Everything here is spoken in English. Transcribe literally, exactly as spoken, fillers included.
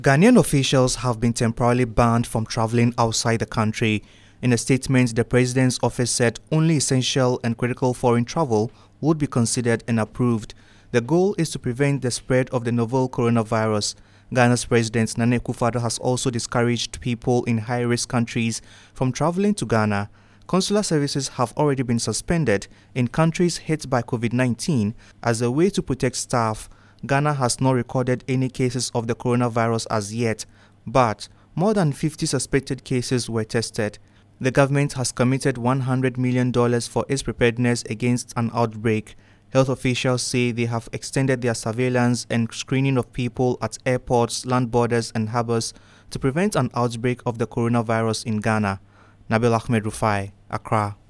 Ghanaian officials have been temporarily banned from traveling outside the country. In a statement, the president's office said only essential and critical foreign travel would be considered and approved. The goal is to prevent the spread of the novel coronavirus. Ghana's President Nana Akufo-Addo has also discouraged people in high-risk countries from traveling to Ghana. Consular services have already been suspended in countries hit by COVID nineteen as a way to protect staff. Ghana has not recorded any cases of the coronavirus as yet, but more than fifty suspected cases were tested. The government has committed one hundred million dollars for its preparedness against an outbreak. Health officials say they have extended their surveillance and screening of people at airports, land borders and harbors to prevent an outbreak of the coronavirus in Ghana. Nabil Ahmed Rufai, Accra.